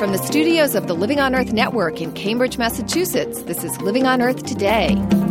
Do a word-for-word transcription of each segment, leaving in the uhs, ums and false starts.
From the studios of the Living on Earth Network in Cambridge, Massachusetts, this is Living on Earth Today.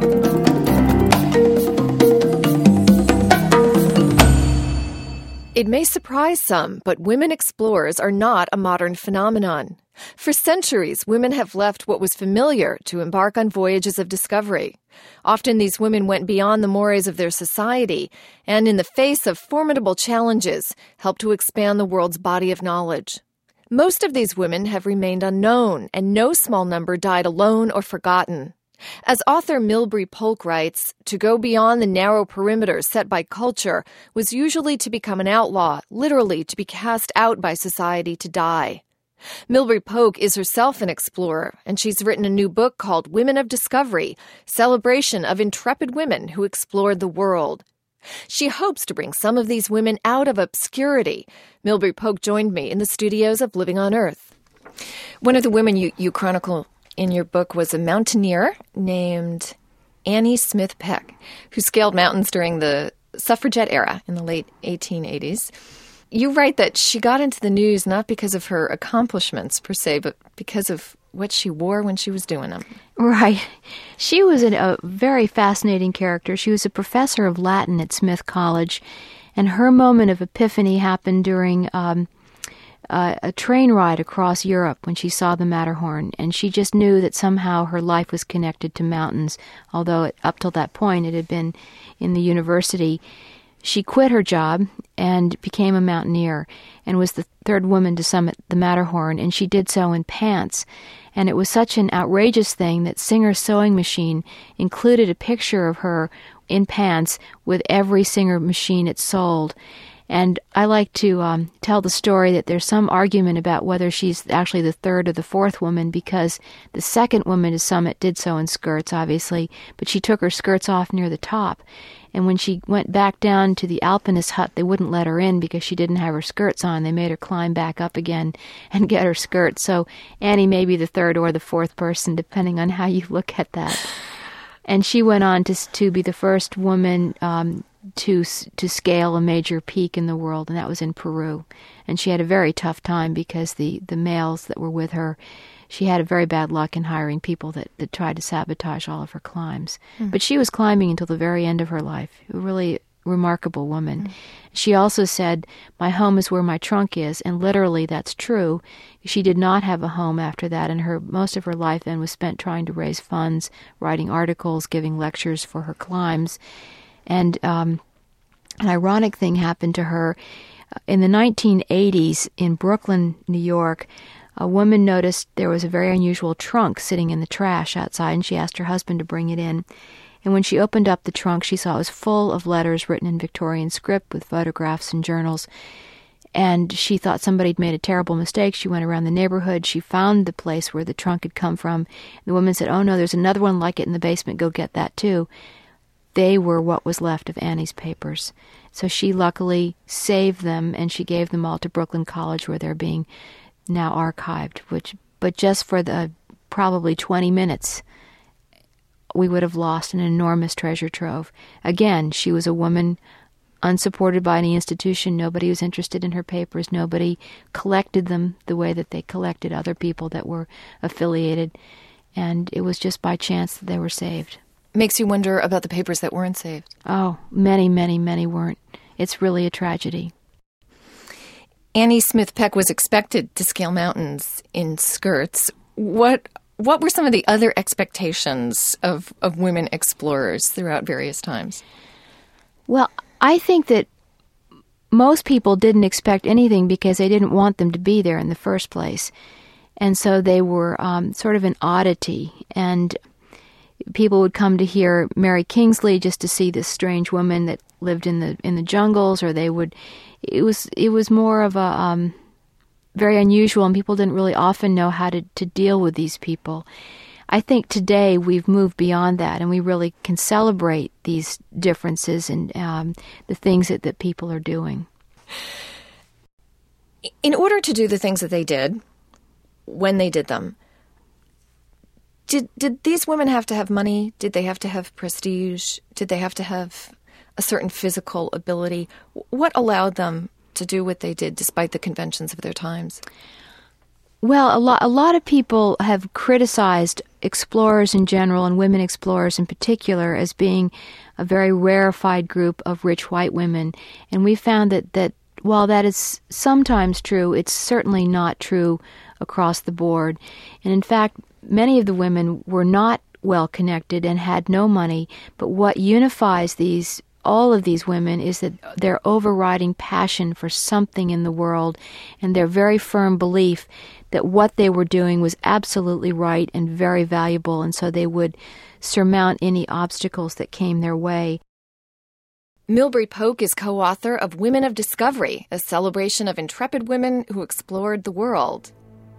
It may surprise some, but women explorers are not a modern phenomenon. For centuries, women have left what was familiar to embark on voyages of discovery. Often these women went beyond the mores of their society and, in the face of formidable challenges, helped to expand the world's body of knowledge. Most of these women have remained unknown, and no small number died alone or forgotten. As author Milbre Polk writes, to go beyond the narrow perimeters set by culture was usually to become an outlaw, literally to be cast out by society to die. Milbre Polk is herself an explorer, and she's written a new book called Women of Discovery, Celebration of Intrepid Women Who Explored the World. She hopes to bring some of these women out of obscurity. Milbre Polk joined me in the studios of Living on Earth. One of the women you, you chronicle in your book was a mountaineer named Annie Smith Peck, who scaled mountains during the suffragette era in the late eighteen eighties. You write that she got into the news not because of her accomplishments, per se, but because of what she wore when she was doing them. Right. She was a, a very fascinating character. She was a professor of Latin at Smith College, and her moment of epiphany happened during um, uh, a train ride across Europe when she saw the Matterhorn, and she just knew that somehow her life was connected to mountains, although it, up till that point it had been in the university. She quit her job and became a mountaineer and was the third woman to summit the Matterhorn, and she did so in pants. And it was such an outrageous thing that Singer's Sewing Machine included a picture of her in pants with every Singer machine it sold. And I like to um, tell the story that there's some argument about whether she's actually the third or the fourth woman, because the second woman to summit did so in skirts, obviously, but she took her skirts off near the top. And when she went back down to the alpinist hut, they wouldn't let her in because she didn't have her skirts on. They made her climb back up again and get her skirts. So Annie may be the third or the fourth person, depending on how you look at that. And she went on to to be the first woman um, to to scale a major peak in the world, and that was in Peru. And she had a very tough time because the, the males that were with her, she had a very bad luck in hiring people that, that tried to sabotage all of her climbs. Mm. But she was climbing until the very end of her life. A really remarkable woman. Mm. She also said, "My home is where my trunk is," and literally that's true. She did not have a home after that, and her most of her life then was spent trying to raise funds, writing articles, giving lectures for her climbs. And um, an ironic thing happened to her. In the nineteen eighties in Brooklyn, New York, a woman noticed there was a very unusual trunk sitting in the trash outside, and she asked her husband to bring it in. And when she opened up the trunk, she saw it was full of letters written in Victorian script with photographs and journals. And she thought somebody had made a terrible mistake. She went around the neighborhood. She found the place where the trunk had come from. And the woman said, "Oh, no, there's another one like it in the basement. Go get that, too." They were what was left of Annie's papers. So she luckily saved them, and she gave them all to Brooklyn College, where they're being now archived. Which, but just for the probably twenty minutes, we would have lost an enormous treasure trove. Again, she was a woman unsupported by any institution. Nobody was interested in her papers. Nobody collected them the way that they collected other people that were affiliated. And it was just by chance that they were saved. Makes you wonder about the papers that weren't saved. Oh, many, many, many weren't. It's really a tragedy. Annie Smith Peck was expected to scale mountains in skirts. What what were some of the other expectations of, of women explorers throughout various times? Well, I think that most people didn't expect anything because they didn't want them to be there in the first place. And so they were um, sort of an oddity. And people would come to hear Mary Kingsley just to see this strange woman that lived in the in the jungles, or they would. It was it was more of a um, very unusual, and people didn't really often know how to, to deal with these people. I think today we've moved beyond that, and we really can celebrate these differences and um, the things that, that people are doing. In order to do the things that they did, when they did them, Did did these women have to have money? Did they have to have prestige? Did they have to have a certain physical ability? What allowed them to do what they did despite the conventions of their times? Well, a lot, a lot of people have criticized explorers in general and women explorers in particular as being a very rarefied group of rich white women. And we found that, that while that is sometimes true, it's certainly not true across the board. And in fact, many of the women were not well connected and had no money. But what unifies these all of these women is that their overriding passion for something in the world and their very firm belief that what they were doing was absolutely right and very valuable, and so they would surmount any obstacles that came their way. Milbrey Polk is co-author of Women of Discovery, a celebration of intrepid women who explored the world.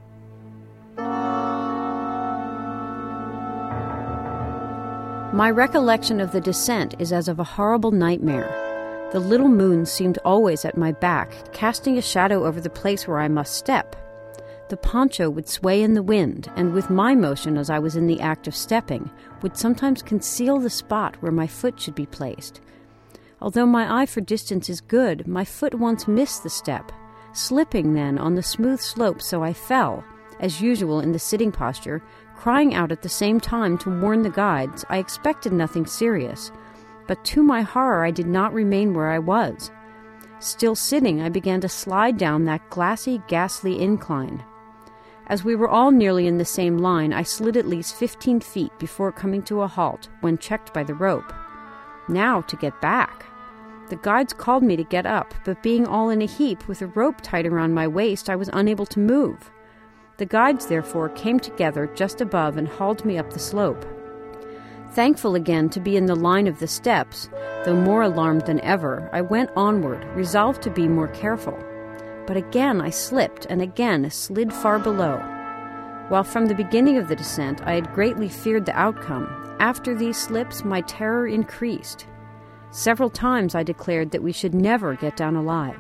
My recollection of the descent is as of a horrible nightmare. The little moon seemed always at my back, casting a shadow over the place where I must step. The poncho would sway in the wind, and with my motion as I was in the act of stepping, would sometimes conceal the spot where my foot should be placed. Although my eye for distance is good, my foot once missed the step, slipping then on the smooth slope, so I fell, as usual in the sitting posture, crying out at the same time to warn the guides. I expected nothing serious, but to my horror I did not remain where I was. Still sitting, I began to slide down that glassy, ghastly incline. As we were all nearly in the same line, I slid at least fifteen feet before coming to a halt when checked by the rope. Now to get back. The guides called me to get up, but being all in a heap with a rope tied around my waist, I was unable to move. The guides, therefore, came together just above and hauled me up the slope. Thankful again to be in the line of the steps, though more alarmed than ever, I went onward, resolved to be more careful. But again I slipped, and again slid far below. While from the beginning of the descent I had greatly feared the outcome, after these slips my terror increased. Several times I declared that we should never get down alive.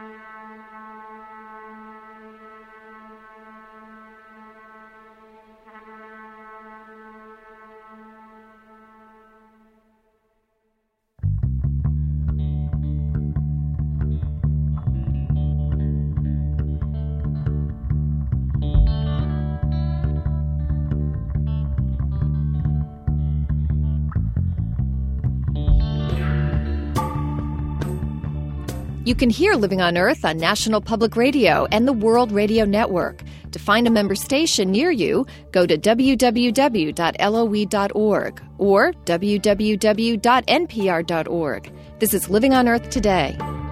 You can hear Living on Earth on National Public Radio and the World Radio Network. To find a member station near you, go to w w w dot l o e dot org or w w w dot n p r dot org. This is Living on Earth Today.